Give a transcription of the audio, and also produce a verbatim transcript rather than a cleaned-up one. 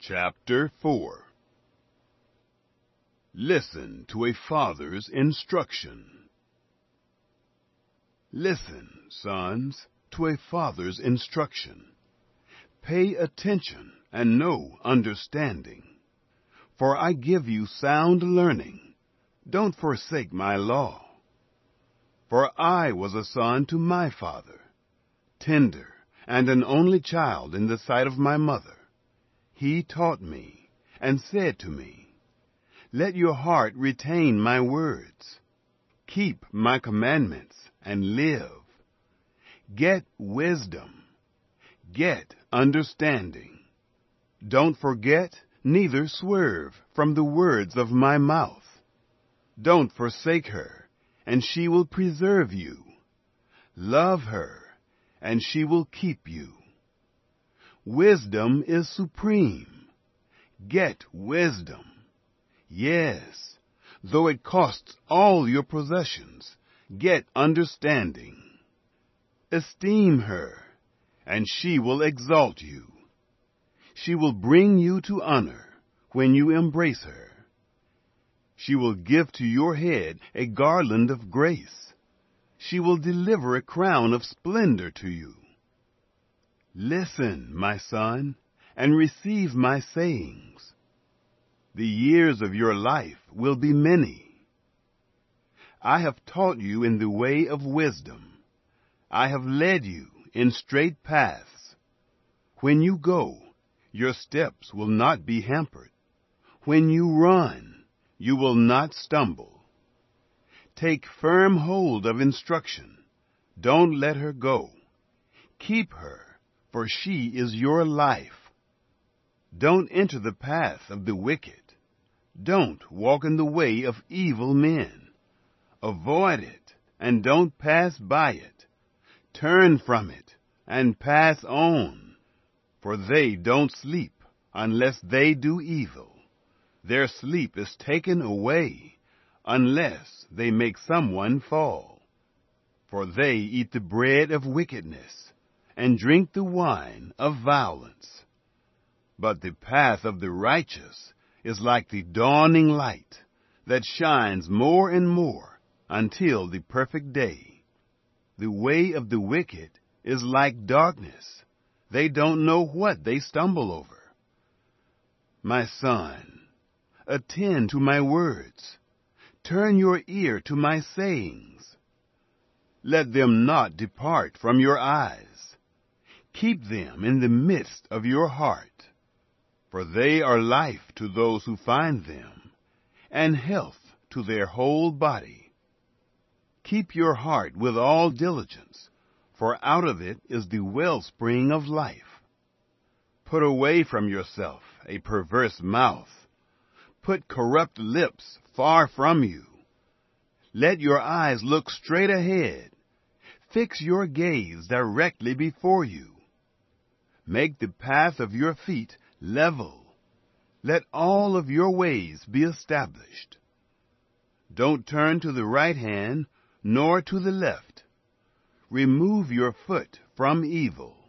Chapter four. Listen to a father's instruction. Listen, sons, to a father's instruction. Pay attention and know understanding. For I give you sound learning. Don't forsake my law. For I was a son to my father, tender and an only child in the sight of my mother. He taught me and said to me, Let your heart retain my words. Keep my commandments and live. Get wisdom. Get understanding. Don't forget, neither swerve from the words of my mouth. Don't forsake her, and she will preserve you. Love her, and she will keep you. Wisdom is supreme. Get wisdom. Yes, though it costs all your possessions, get understanding. Esteem her, and she will exalt you. She will bring you to honor when you embrace her. She will give to your head a garland of grace. She will deliver a crown of splendor to you. Listen, my son, and receive my sayings. The years of your life will be many. I have taught you in the way of wisdom. I have led you in straight paths. When you go, your steps will not be hampered. When you run, you will not stumble. Take firm hold of instruction. Don't let her go. Keep her, for she is your life. Don't enter the path of the wicked. Don't walk in the way of evil men. Avoid it, and don't pass by it. Turn from it, and pass on. For they don't sleep unless they do evil. Their sleep is taken away unless they make someone fall. For they eat the bread of wickedness and drink the wine of violence. But the path of the righteous is like the dawning light that shines more and more until the perfect day. The way of the wicked is like darkness. They don't know what they stumble over. My son, attend to my words. Turn your ear to my sayings. Let them not depart from your eyes. Keep them in the midst of your heart, for they are life to those who find them, and health to their whole body. Keep your heart with all diligence, for out of it is the wellspring of life. Put away from yourself a perverse mouth. Put corrupt lips far from you. Let your eyes look straight ahead. Fix your gaze directly before you. Make the path of your feet level. Let all of your ways be established. Don't turn to the right hand, nor to the left. Remove your foot from evil.